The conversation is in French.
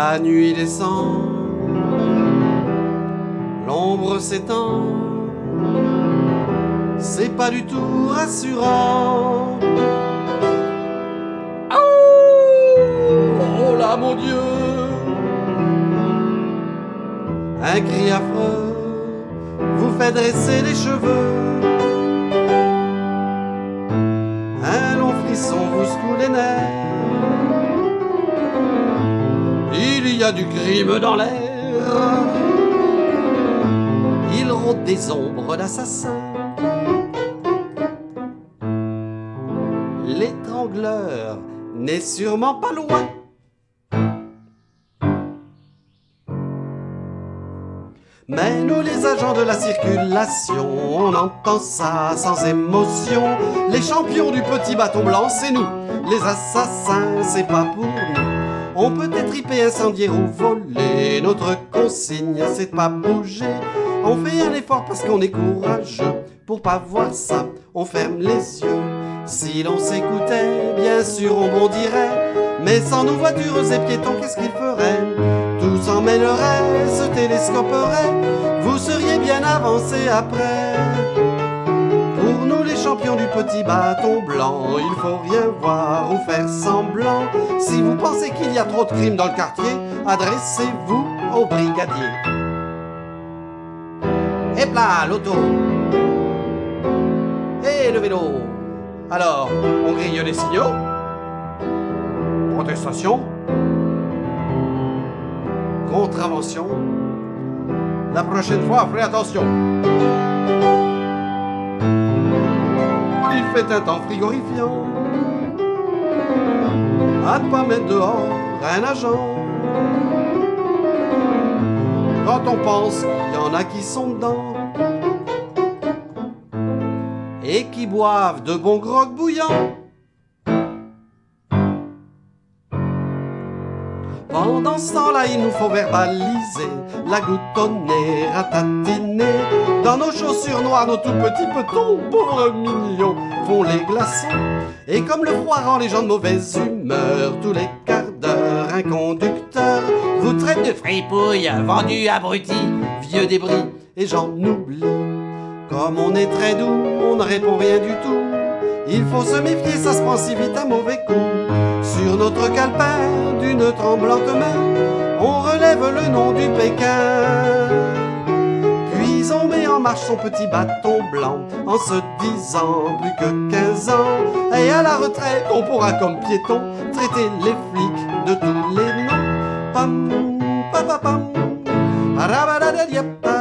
La nuit descend, l'ombre s'étend, c'est pas du tout rassurant. Oh là mon Dieu, un cri affreux vous fait dresser les cheveux. Un long frisson vous secoue les nerfs. Il y a du crime dans l'air. Il rôde des ombres d'assassins. L'étrangleur n'est sûrement pas loin. Mais nous les agents de la circulation, on entend ça sans émotion. Les champions du petit bâton blanc, c'est nous. Les assassins, c'est pas pour nous. On peut étriper, incendier ou voler. Notre consigne, c'est de pas bouger. On fait un effort parce qu'on est courageux. Pour pas voir ça, on ferme les yeux. Si l'on s'écoutait, bien sûr on bondirait. Mais sans nos voitures et piétons, qu'est-ce qu'ils feraient? Tout s'emmènerait, se télescoperait. Vous seriez bien avancé après. Pour nous les champions du petit bâton blanc, il faut rien voir ou faire semblant. Si vous pensez qu'il y a trop de crimes dans le quartier, adressez-vous au brigadier. Et là, l'auto. Et le vélo. Alors, on grille les signaux. Protestation. Contravention. La prochaine fois, ferez attention. Il fait un temps frigorifiant. À ne pas mettre dehors un agent. Quand on pense qu'il y en a qui sont dedans et qui boivent de bons grogs bouillants. Pendant ce temps-là, il nous faut verbaliser, la goutonner, ratatiner. Dans nos chaussures noires, nos tout petits petons, pauvres mignons, font les glaçons. Et comme le froid rend les gens de mauvaise humeur, tous les quarts d'heure, un conducteur vous traite de fripouille, vendu abruti, vieux débris, et j'en oublie. Comme on est très doux, on ne répond rien du tout. Il faut se méfier, ça se prend si vite un mauvais coup. Sur notre calepin d'une tremblante main, on relève le nom du Pékin. Puis on met en marche son petit bâton blanc, en se disant plus que 15 ans. Et à la retraite, on pourra comme piéton traiter les flics de tous les noms. Pam, pa, pa, pam, arabadadadiap.